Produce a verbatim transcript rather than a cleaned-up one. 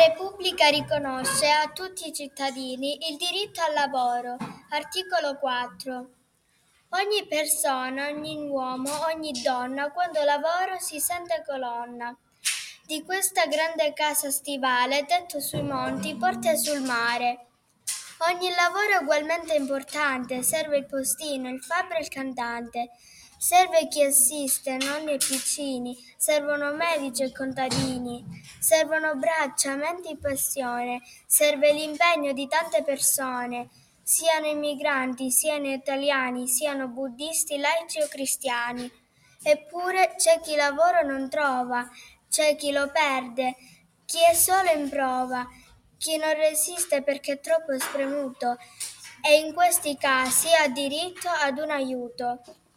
Repubblica riconosce a tutti i cittadini il diritto al lavoro. Articolo quattro. Ogni persona, ogni uomo, ogni donna, quando lavora si sente colonna di questa grande casa stivale, tetto sui monti, porte sul mare. Ogni lavoro è ugualmente importante, serve il postino, il fabbro e il cantante. Serve chi assiste, nonni e piccini, servono medici e contadini, servono braccia, menti e passione, serve l'impegno di tante persone, siano immigranti, siano italiani, siano buddisti, laici o cristiani. Eppure c'è chi lavoro non trova, c'è chi lo perde, chi è solo in prova, chi non resiste perché è troppo spremuto e in questi casi ha diritto ad un aiuto.